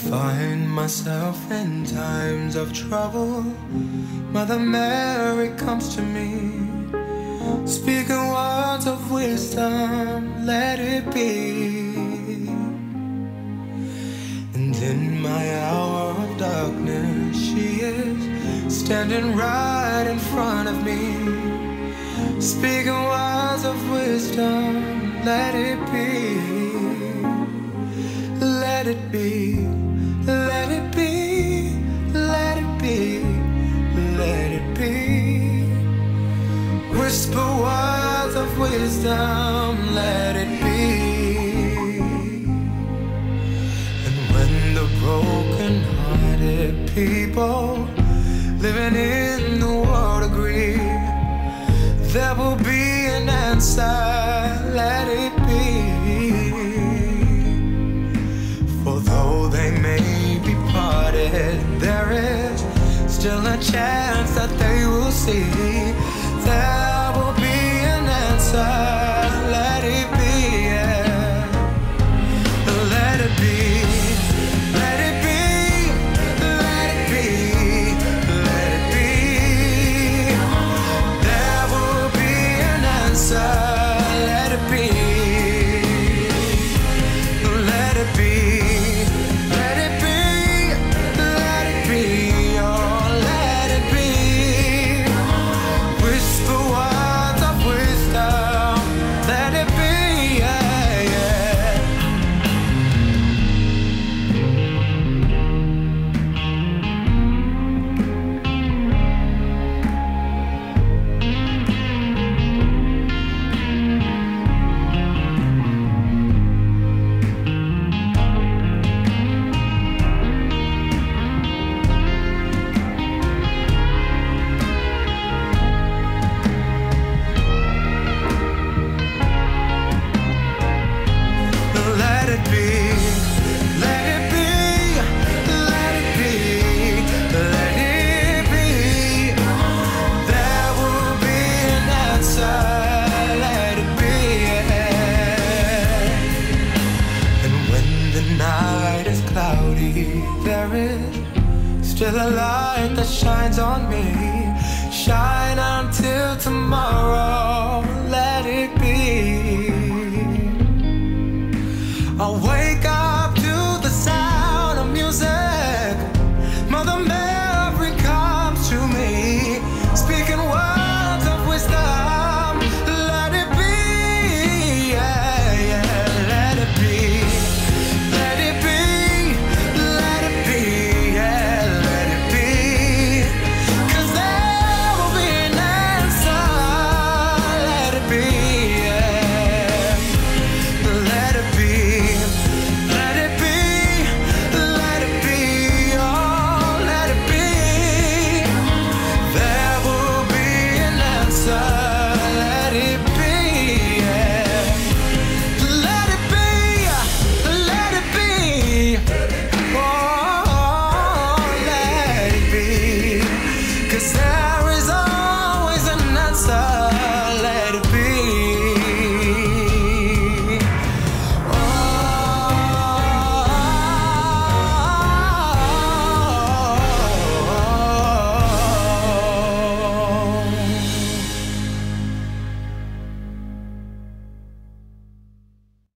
find myself in times of trouble, Mother Mary comes to me, speaking words of wisdom, let it be. And in my hour of darkness, she is standing right in front of me, speaking words of wisdom, let it be. Let it be, let it be, let it be, let it be. Whisper words of wisdom, let it be. And when the broken-hearted people living in the world agree, there will be an answer, let it be. For though they may be parted, there is still a chance that they will see. There will be an answer, let it be, yeah. Let it be, let it be, let it be, let it be. There will be an answer, let it be, let it be. Still a light that shines on me, shine until tomorrow.